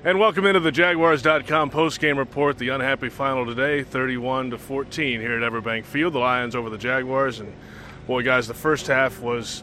And welcome into the Jaguars.com post-game report. The unhappy final today, 31-14 here at Everbank Field. The Lions over the Jaguars. And, boy, guys, the first half was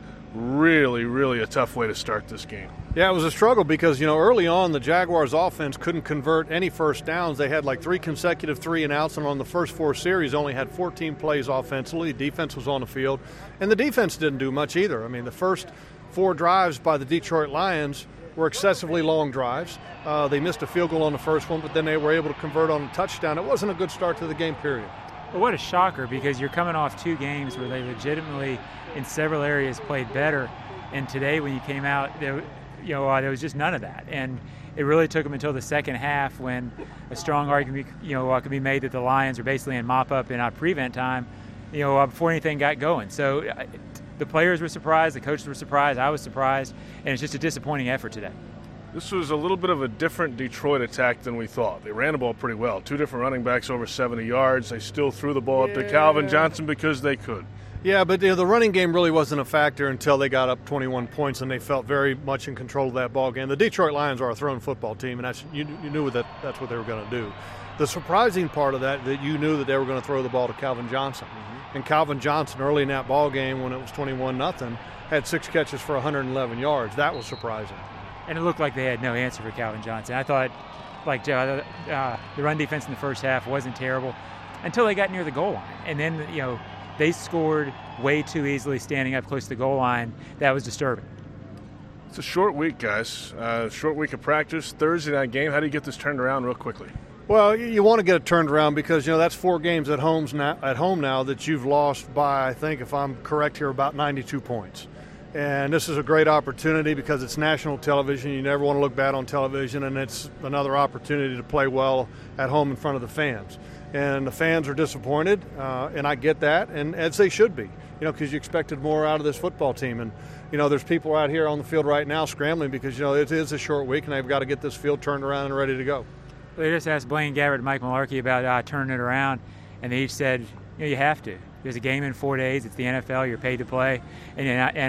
really a tough way to start this game. Yeah, it was a struggle because, early on the Jaguars offense couldn't convert any first downs. They had like 3 consecutive 3-and-outs, and on the first 4 series only had 14 plays offensively. Defense was on the field, and the defense didn't do much either. I mean, the first 4 drives by the Detroit Lions were excessively long drives. They missed a field goal on the first one, but then they were able to convert on a touchdown. It wasn't a good start to the game, period. Well, what a shocker, because you're coming off 2 games where they legitimately, in several areas, played better. And today, when you came out, there was just none of that. And it really took them until the second half when a strong argument, could be made that the Lions are basically in mop-up and prevent time, before anything got going. So the players were surprised, the coaches were surprised, I was surprised, and it's just a disappointing effort today. This was a little bit of a different Detroit attack than we thought. They ran the ball pretty well. 2 different running backs over 70 yards. They still threw the ball up to Calvin Johnson because they could. Yeah, but the running game really wasn't a factor until they got up 21 points, and they felt very much in control of that ball game. The Detroit Lions are a throwing football team, and you knew that's what they were going to do. The surprising part of that you knew that they were going to throw the ball to Calvin Johnson. Mm-hmm. And Calvin Johnson, early in that ball game when it was 21-0, had 6 catches for 111 yards. That was surprising. And it looked like they had no answer for Calvin Johnson. I thought, like Joe, the run defense in the first half wasn't terrible until they got near the goal line. And then, they scored way too easily standing up close to the goal line. That was disturbing. It's a short week, guys. Short week of practice, Thursday night game. How do you get this turned around real quickly? Well, you want to get it turned around because, that's 4 games at home now that you've lost by, I think, if I'm correct here, about 92 points. And this is a great opportunity because it's national television. You never want to look bad on television, and it's another opportunity to play well at home in front of the fans. And the fans are disappointed, and I get that, and as they should be, because you expected more out of this football team. And, there's people out here on the field right now scrambling because, it is a short week, and they've got to get this field turned around and ready to go. They just asked Blaine Gabbert and Mike Mularkey about turning it around, and they each said, you have to. There's a game in 4 days. It's the NFL. You're paid to play, and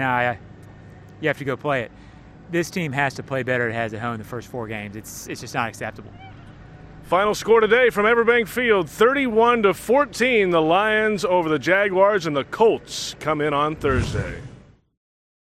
you have to go play it. This team has to play better than it has at home the first 4 games. It's just not acceptable. Final score today from Everbank Field, 31-14. The Lions over the Jaguars, and the Colts come in on Thursday.